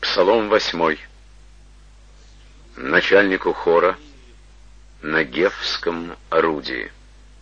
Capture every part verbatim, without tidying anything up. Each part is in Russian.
Псалом восьмой. Начальнику хора на гефском орудии.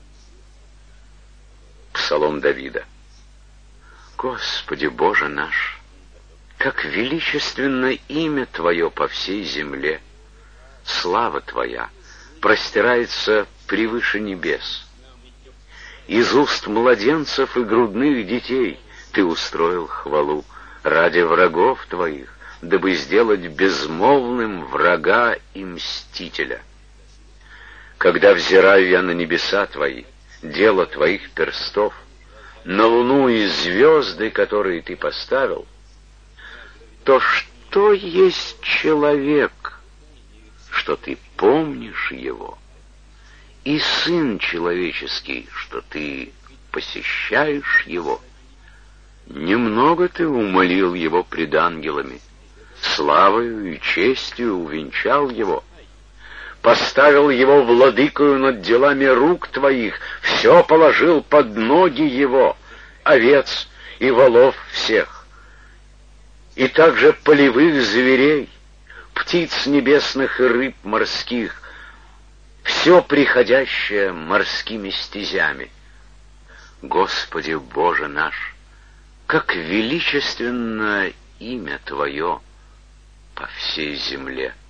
Псалом Давида. Господи Боже наш, как величественно имя Твое по всей земле! Слава Твоя простирается превыше небес. Из уст младенцев и грудных детей Ты устроил хвалу ради врагов Твоих, дабы сделать безмолвным врага и мстителя. Когда взираю я на небеса Твои, дело Твоих перстов, на луну и звезды, которые Ты поставил, то что есть человек, что Ты помнишь его, и сын человеческий, что Ты посещаешь его? Немного Ты умолил его пред ангелами, славою и честью увенчал его, поставил его владыкою над делами рук Твоих, все положил под ноги его, овец и волов всех, и также полевых зверей, птиц небесных и рыб морских, все приходящее морскими стезями. Господи Боже наш, как величественно имя Твое по всей земле!